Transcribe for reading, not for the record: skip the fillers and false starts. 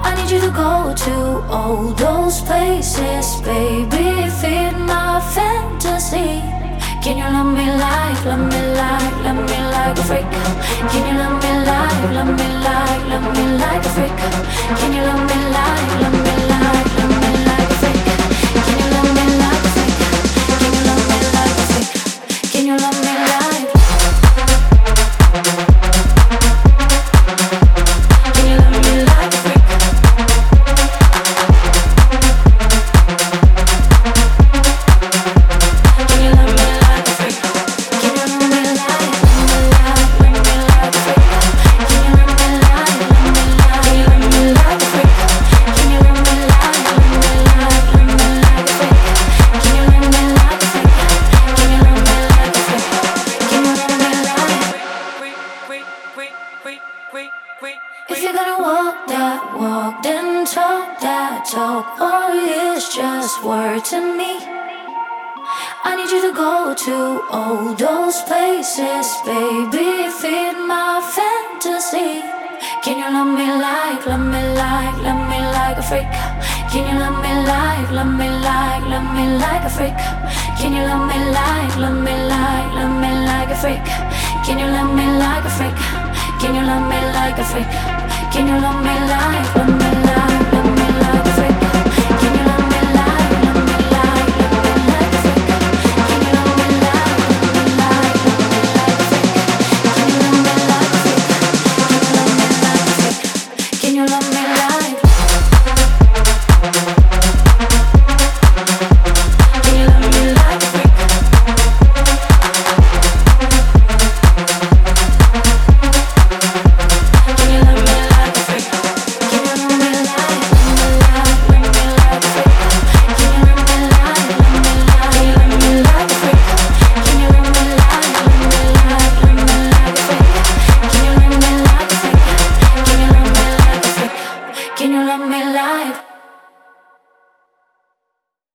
I need you to go to all those places, baby, feed my fantasy. Can you love me like, love me like, love me like a freak? Can you love me like, love me like, love me like a freak? Can you love me like, love me like, love me like a freak? Can you love me like a freak? Can you love me like a freak? Can you love me like? Can you love me like a freak? Can you love me like a freak? Can you love me like, love me like a freak? Can you love me like, love me like a freak? Can you love me like, love me like a freak? Can you love me like a freak? Can you love me like a freak? Can you love me like? If you're gonna walk that walk, then talk that talk, or it's just word to me. I need you to go to all those places, baby, feed my fantasy. Can you love me like, love me like, love me like a freak? Can you love me like, love me like, love me like a freak? Can you love me like, love me like, love me like a freak? Can you love me like a freak? Can you love me like a freak? Can you love me like, love me